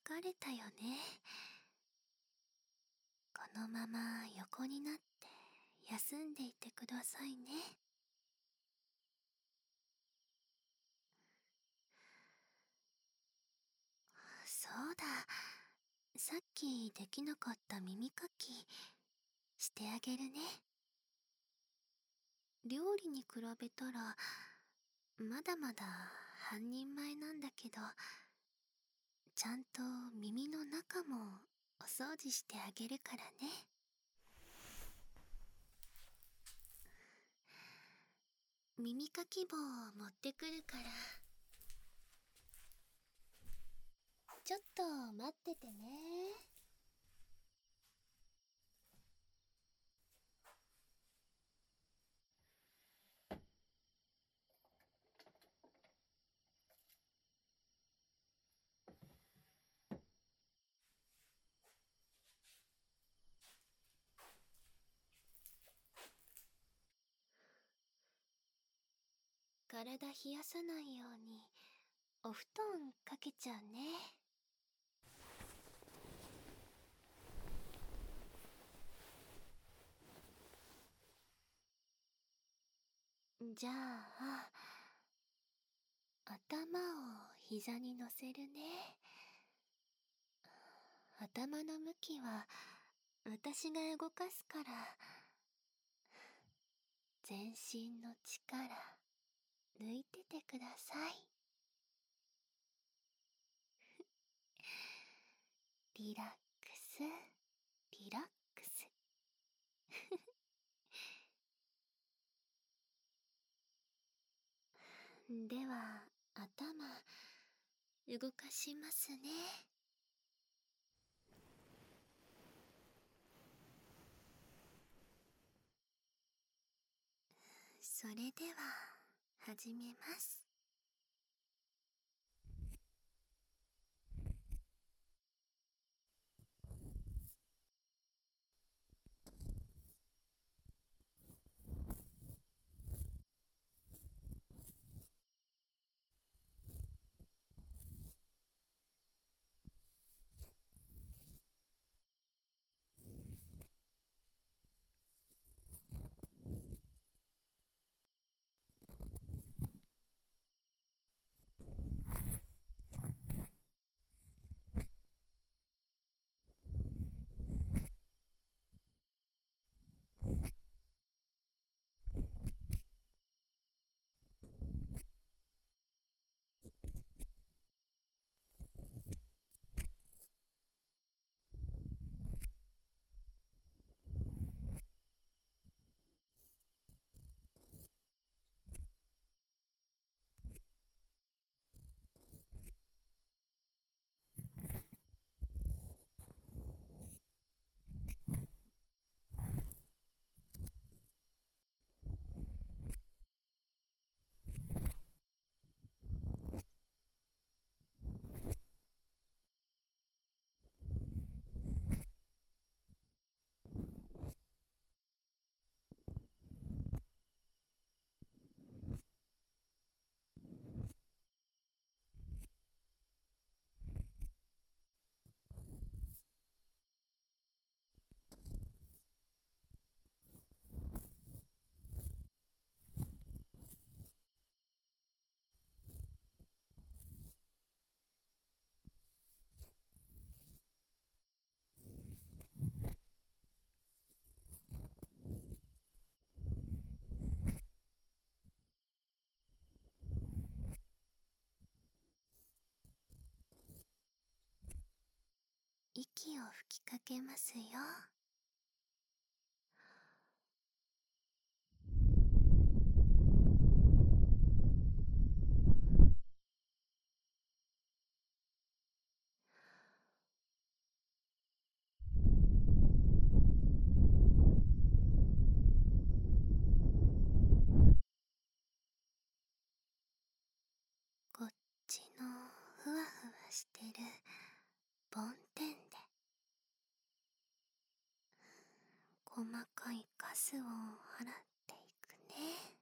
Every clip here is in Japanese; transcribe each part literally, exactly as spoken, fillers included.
疲れたよね。このまま横になって休んでいてくださいね。そうだ、さっきできなかった耳かきしてあげるね。料理に比べたらまだまだ半人前なんだけど、ちゃんと耳の中もお掃除してあげるからね。耳かき棒を持ってくるから、ちょっと待っててね。体冷やさないようにお布団かけちゃうね。じゃあ、頭を膝に乗せるね。頭の向きは私が動かすから、全身の力抜いててください。リラックス、リラックス。では、頭動かしますね。それでは始めます。息を吹きかけますよ。こっちのふわふわしてる梵天で細かいカスを払っていくね。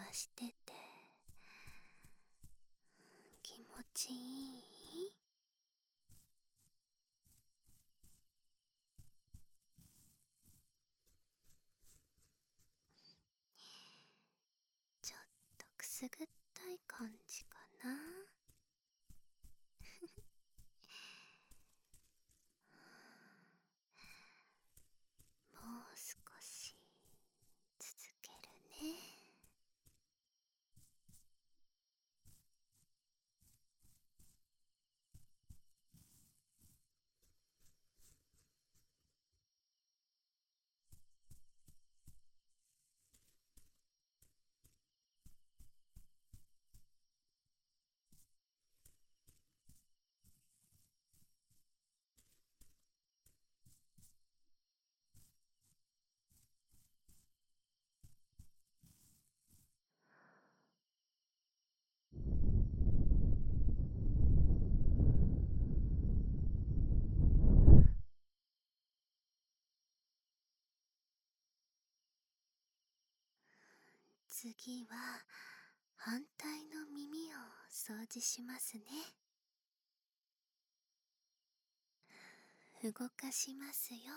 してて気持ちいい？ちょっとくすぐったい感じかな。もう少し続けるね。次は反対の耳を掃除しますね。動かしますよ。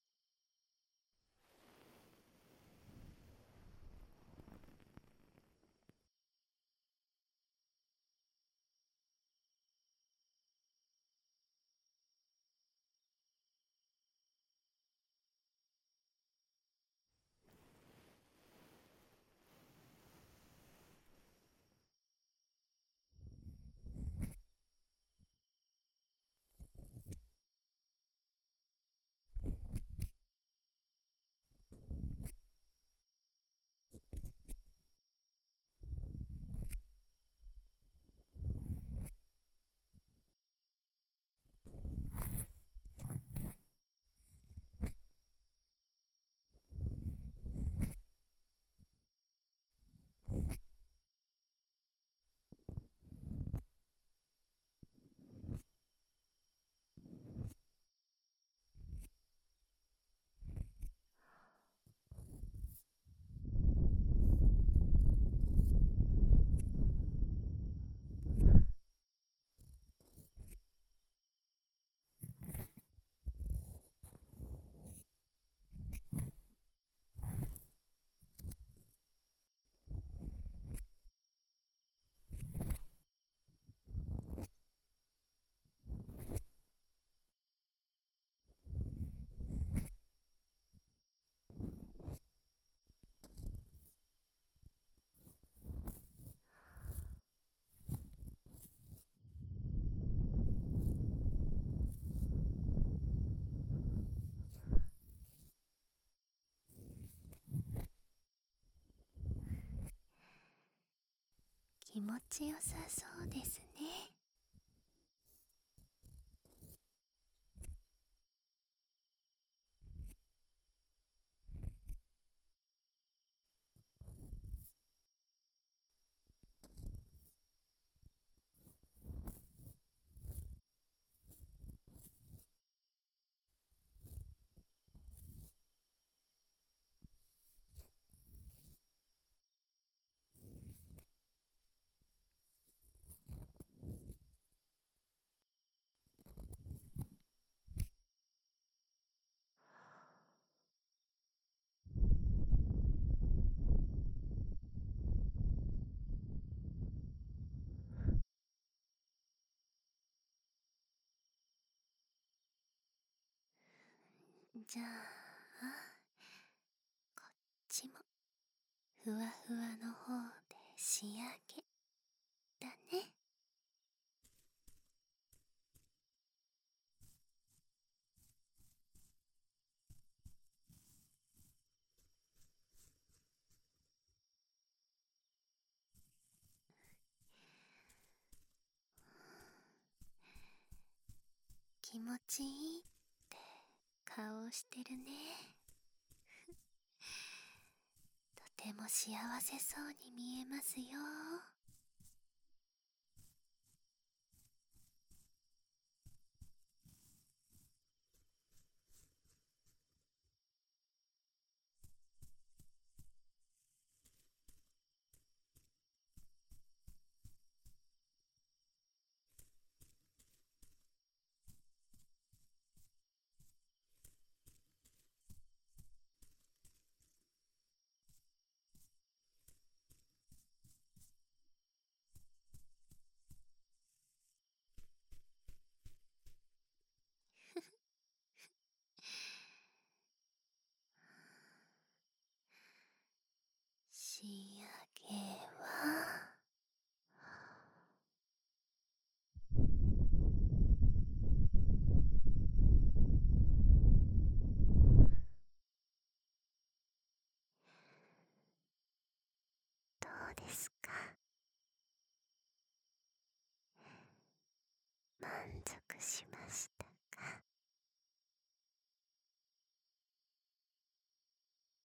気持ちよさそうですね。じゃあこっちもふわふわの方で仕上げだね。気持ちいいって顔をしてるね。とても幸せそうに見えますよ。 足しま